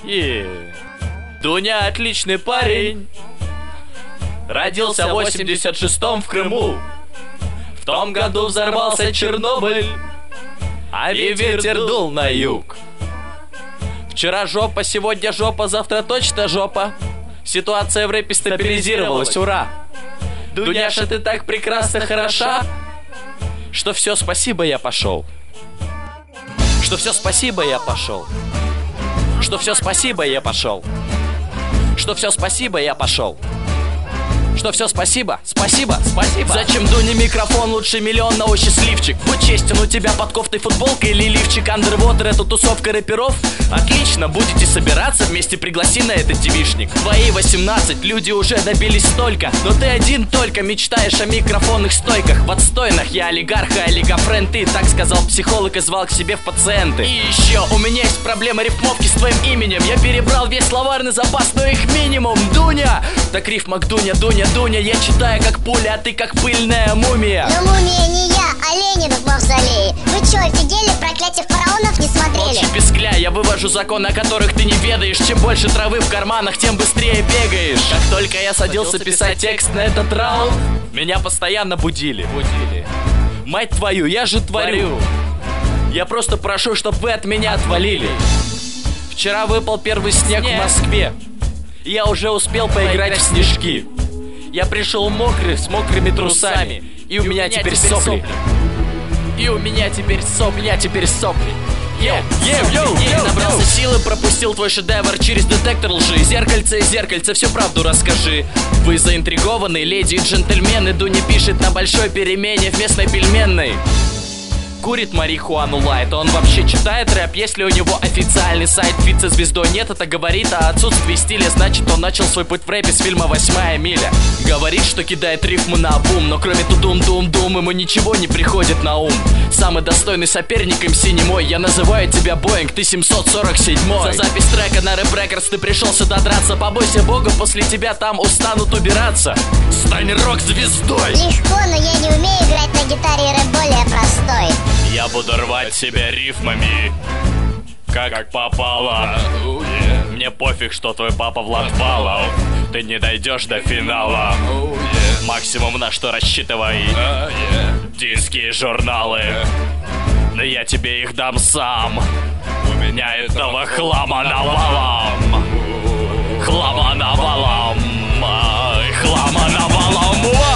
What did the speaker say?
Дуня отличный парень. Родился в 86-м в Крыму. В том году взорвался Чернобыль, а ветер дул на юг. Вчера жопа, сегодня жопа, завтра точно жопа. Ситуация в рэпе стабилизировалась, ура. Дуняша, ты так прекрасно хороша, что все, спасибо, я пошел. Что все, спасибо, я пошел. Что все, спасибо, я пошел. Что все, спасибо, я пошел. Что все, спасибо, спасибо, спасибо. Зачем Дуне микрофон, лучше миллионного счастливчик? Будь честен, у тебя под кофтой футболка или лифчик? Underwater, это тусовка рэперов? Отлично, будете собираться вместе, пригласи на этот девишник. Твои 18, люди уже добились столько, но ты один только мечтаешь о микрофонных стойках. В отстойных я олигарх, а олигофренд ты, так сказал психолог и звал к себе в пациенты. И еще, у меня есть проблема рифмовки с твоим именем. Я перебрал весь словарный запас, но их минимум. Дуня, так рифма к Дуня, Дуня, Дуня, я читаю как пуля, а ты как пыльная мумия. Но мумия не я, а Ленин в мавзолее. Вы чё, офигели? Проклятие фараонов не смотрели? Молчи, пескля, я вывожу законы, о которых ты не ведаешь. Чем больше травы в карманах, тем быстрее бегаешь. Как только я садился писать текст на этот раунд, меня постоянно будили. Мать твою, я же творю. Я просто прошу, чтоб вы от меня отвалили. Вчера выпал первый снег в Москве. Я уже успел поиграть в снежки. Я пришел мокрый, с мокрыми трусами. И у меня теперь сопли. И у меня теперь сопли. Набрался силы, пропустил твой шедевр через детектор лжи. Зеркальце, всю правду расскажи. Вы заинтригованы, леди и джентльмены. Дуня пишет на большой перемене в местной пельменной. Курит марихуану лайт. Он вообще читает рэп, если у него официальный сайт. Вице-звездой нет, это говорит о отсутствии стиля. Значит, он начал свой путь в рэпе с фильма «8-я миля». Говорит, что кидает рифму на бум, но кроме тудум-дум-дум ему ничего не приходит на ум. Самый достойный соперник МС не мой. Я называю тебя Боинг, ты 747-й. За запись трека на Рэп Рекордс ты пришел сюда драться. Побойся бога, после тебя там устанут убираться. Стань рок-звездой. Легко, но я не умею играть на гитаре, и рэп более простой. Я буду рвать себя рифмами, как попало. Мне пофиг, что твой папа Влад Балов. Ты не дойдешь до финала. Максимум на что рассчитывай диски и журналы. Но я тебе их дам сам. У меня этого хлама навалом. Хлама навалом. Хлама навалом.